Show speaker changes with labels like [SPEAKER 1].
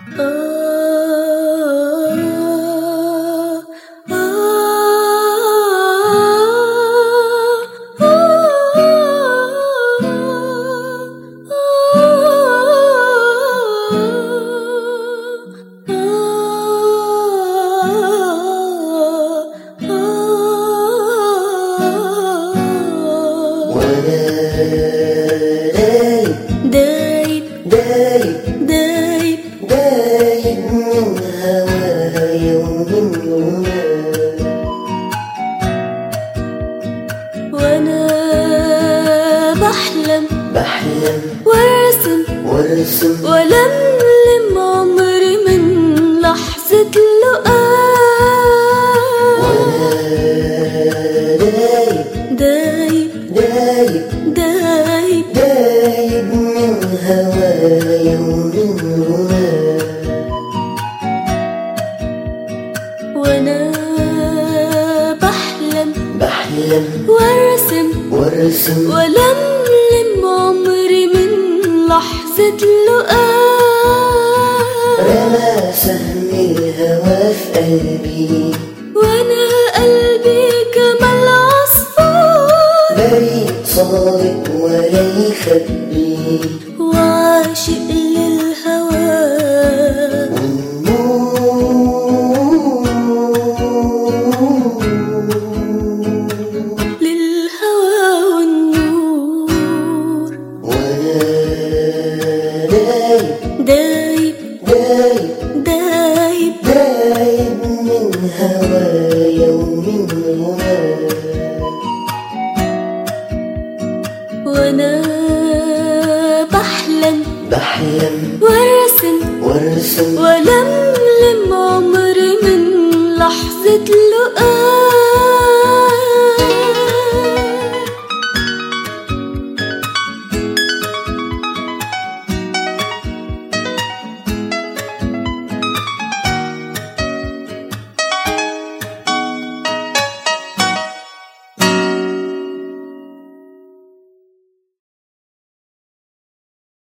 [SPEAKER 1] دايب من هوايا ومن هواك،
[SPEAKER 2] وانا بحلم وارسم ولملم عمري من لحظة لقاك،
[SPEAKER 1] وانا دايب من هوايا ومن هواك،
[SPEAKER 2] وانا بحلم وارسم ولملم عمري من لحظة لقاك،
[SPEAKER 1] رمى سهم الهوى في قلبي
[SPEAKER 2] وانا قلبي كما العصفور،
[SPEAKER 1] بريء صادق ولا يخبي،
[SPEAKER 2] وعاشق للهوى والنور،
[SPEAKER 1] وانا دايب من هوايا ومن هواك،
[SPEAKER 2] وانا بحلم
[SPEAKER 1] وارسم
[SPEAKER 2] ولا